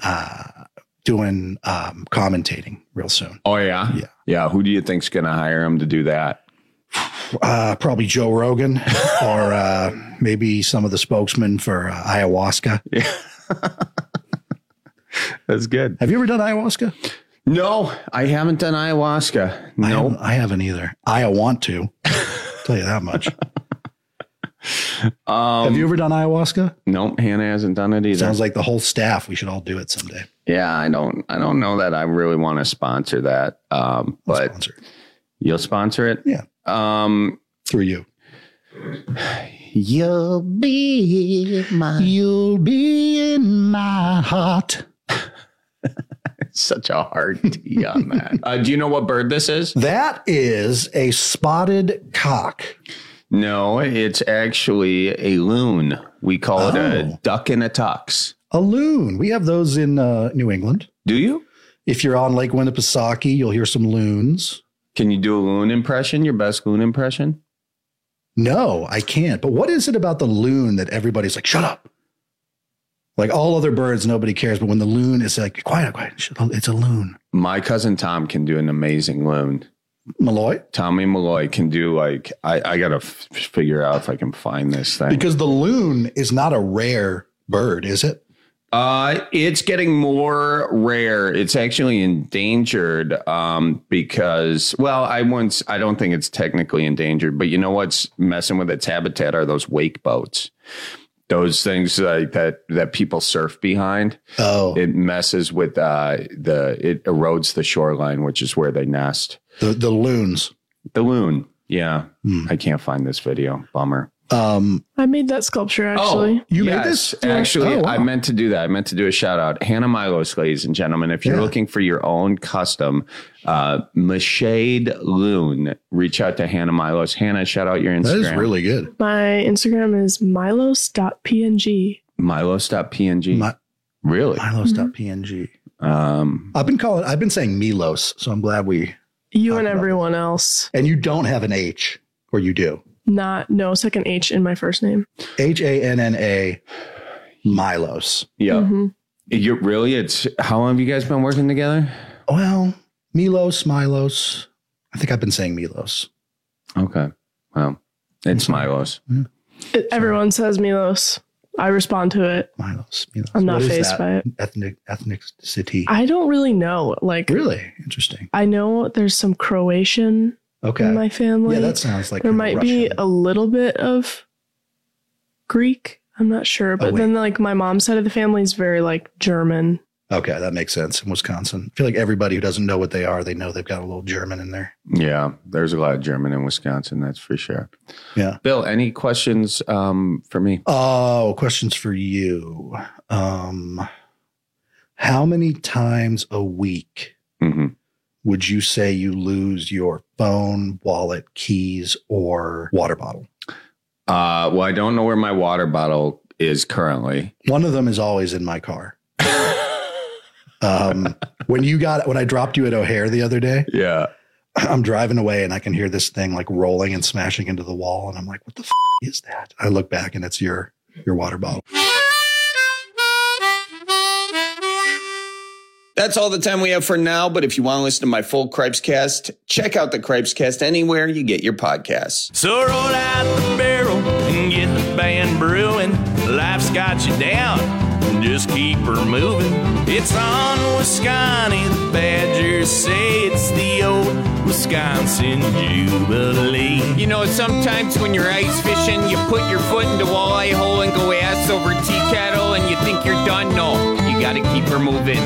commentating real soon. Oh, yeah? Yeah. Who do you think's going to hire him to do that? Probably Joe Rogan or maybe some of the spokesmen for ayahuasca. Yeah. That's good. Have you ever done ayahuasca? No, I haven't done ayahuasca. No, I haven't either. I want to. Tell you that much. Have you ever done ayahuasca? No, Hannah hasn't done it either. Sounds like the whole staff. We should all do it someday. Yeah, I don't know that I really want to sponsor that. But sponsor it. You'll sponsor it? Yeah. Through you. You'll be in my heart. Such a hard T on that. Do you know what bird this is? That is a spotted cock. No, it's actually a loon. We call it a duck in a tux. A loon. We have those in New England. Do you? If you're on Lake Winnipesaukee, you'll hear some loons. Can you do a loon impression? Your best loon impression? No, I can't. But what is it about the loon that everybody's like, shut up? Like all other birds, nobody cares. But when the loon is like, quiet, it's a loon. My cousin Tom can do an amazing loon. Malloy? Tommy Malloy can do like, I got to figure out if I can find this thing. Because the loon is not a rare bird, is it? It's getting more rare. It's actually endangered because, well, I don't think it's technically endangered, but you know what's messing with its habitat are those wake boats. Those things like that people surf behind. Oh, it messes with it erodes the shoreline, which is where they nest. The loons. The loon. Yeah. I can't find this video. Bummer. I made that sculpture actually. Oh, you made this? Actually, wow. I meant to do that. I meant to do a shout out. Hannah Milos, ladies and gentlemen. If you're looking for your own custom Mashade loon, reach out to Hannah Milos. Hannah, shout out your Instagram. That is really good. My Instagram is milos.png. Milos.png. Really? Milos.png. I've been saying Milos, so I'm glad you and everyone else. And you don't have an H, or you do? No second H in my first name. HANNA Milos. Yeah. Mm-hmm. How long have you guys been working together? Well, Milos. I think I've been saying Milos. Okay. Well, it's Milos. Yeah. Everyone says Milos. I respond to it. Milos. I'm not fazed by it. Ethnicity. I don't really know. Really interesting. I know there's some Croatian in my family. Yeah, that sounds like there might be a little bit of Greek. I'm not sure, but then my mom's side of the family is very German. Okay, that makes sense. In Wisconsin, I feel like everybody who doesn't know what they are, they know they've got a little German in there. Yeah, there's a lot of German in Wisconsin, that's for sure. Yeah. Bill, any questions for me? Oh, questions for you. How many times a week would you say you lose your phone, wallet, keys, or water bottle? Well, I don't know where my water bottle is currently. One of them is always in my car. When I dropped you at O'Hare the other day, I'm driving away and I can hear this thing rolling and smashing into the wall. And I'm like, what the is that? I look back and it's your water bottle. That's all the time we have for now. But if you want to listen to my full Cripescast, check out the Cripescast anywhere you get your podcasts. So roll out the barrel and get the band brewing. Life's got you down. Just keep her moving. It's on Wisconsin. The Badgers say it's the old Wisconsin Jubilee. You know, sometimes when you're ice fishing, you put your foot in the walleye hole and go ass over tea kettle and you think you're done. No, you got to keep her moving.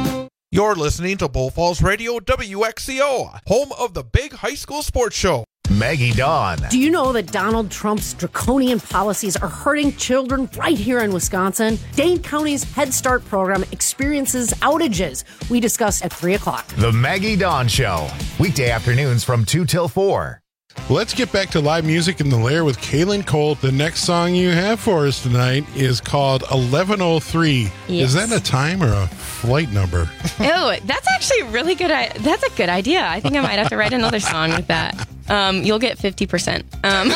You're listening to Bull Falls Radio WXCO, home of the big high school sports show. Maggie Dawn. Do you know that Donald Trump's draconian policies are hurting children right here in Wisconsin? Dane County's Head Start program experiences outages. We discuss at 3 o'clock. The Maggie Dawn Show. Weekday afternoons from 2 till 4. Let's get back to live music in the Lair with Kaylin Colt. The next song you have for us tonight is called 1103. Yes. Is that a time or a flight number? Oh, that's actually really good. That's a good idea. I think I might have to write another song with that. You'll get 50%.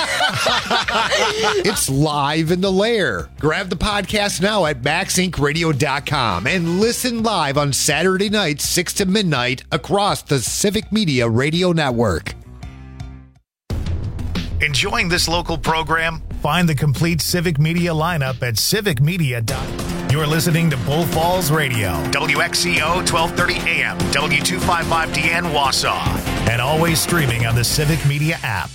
It's live in the Lair. Grab the podcast now at MaxIncRadio.com and listen live on Saturday nights, 6 to midnight, across the Civic Media Radio Network. Enjoying this local program? Find the complete Civic Media lineup at civicmedia.com. You're listening to Bull Falls Radio, WXCO 1230 AM, W255DN Wausau, and always streaming on the Civic Media app.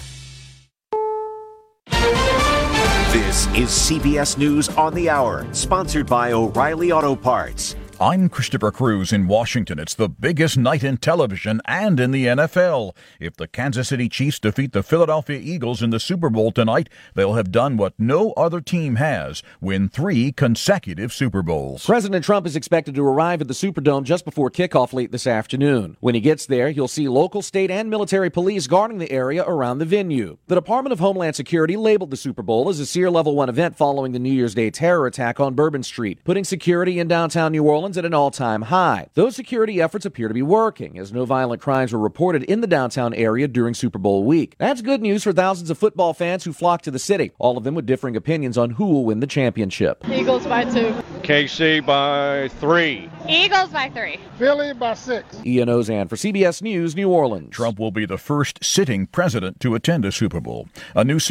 This is CBS News on the Hour, sponsored by O'Reilly Auto Parts. I'm Christopher Cruz in Washington. It's the biggest night in television and in the NFL. If the Kansas City Chiefs defeat the Philadelphia Eagles in the Super Bowl tonight, they'll have done what no other team has, win 3 consecutive Super Bowls. President Trump is expected to arrive at the Superdome just before kickoff late this afternoon. When he gets there, you'll see local, state, and military police guarding the area around the venue. The Department of Homeland Security labeled the Super Bowl as a SEER Level 1 event following the New Year's Day terror attack on Bourbon Street, putting security in downtown New Orleans at an all-time high. Those security efforts appear to be working, as no violent crimes were reported in the downtown area during Super Bowl week. That's good news for thousands of football fans who flock to the city, all of them with differing opinions on who will win the championship. Eagles by 2. KC by 3. Eagles by 3. Philly by 6. Ian Ozan for CBS News, New Orleans. Trump will be the first sitting president to attend a Super Bowl. A new